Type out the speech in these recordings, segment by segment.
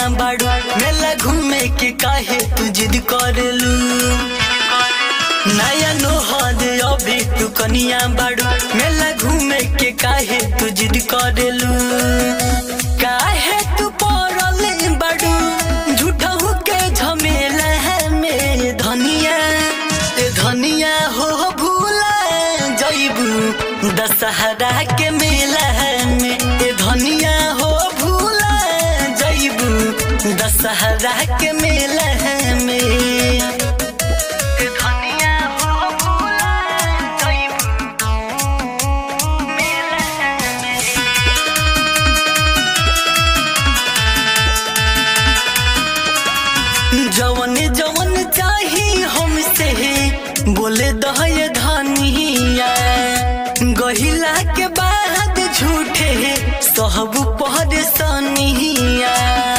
बाड़ू मेला घूमे के काहे तू जिद करलू नया नोहद अभी तू कनिया बाड़ू मेला घूमे के काहे तू जिद करलू काहे तू पड़ल बाड़ू झूठा के झमेला में धनिया हो भूला जइबू दशहरा के मेला में धनिया हो भूला जइबू दशहरा के मेला में जवन जवन चाही हमसे बोले दहय धनिया गहिला के बाद झूठे सहब परेशानिया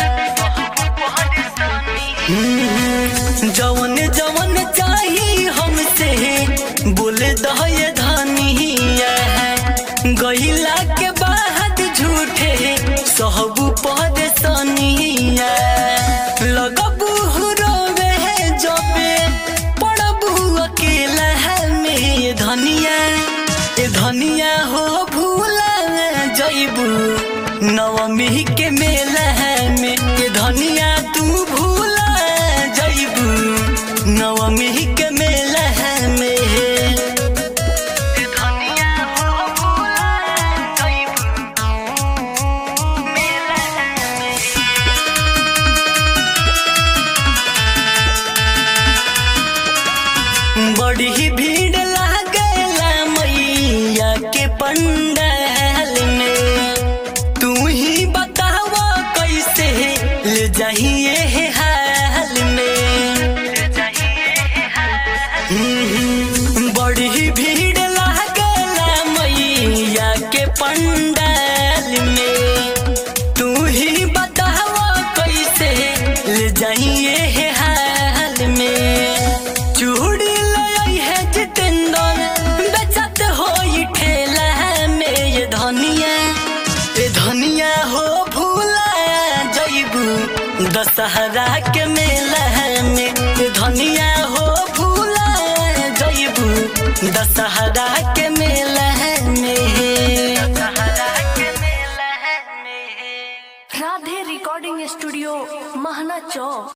जवन जवन चाही हमसे बोले दहय धनिया गहिला के बाद झूठे सहब परेशानिया लगबू धनिया हो भूला जइबू नवमी के मेला में धनिया तू भूला जइबू नवमी के मेला में धनिया हो भूला जइबू मेला में बड़ी भीड़ पंडाल में तू ही बतावा कैसे ले जाइए हाल में बड़ी भीड़ लागला मैया के पंडाल में तू ही बतावा कैसे ले जाइए हाल में चूड़ी लाई है जितेंद्र बेचत हो धनिया हो भूला जइबू दशहरा के मेला में धनिया हो भूला जइबू दशहरा के मेला में राधे रिकॉर्डिंग स्टूडियो महना चौक।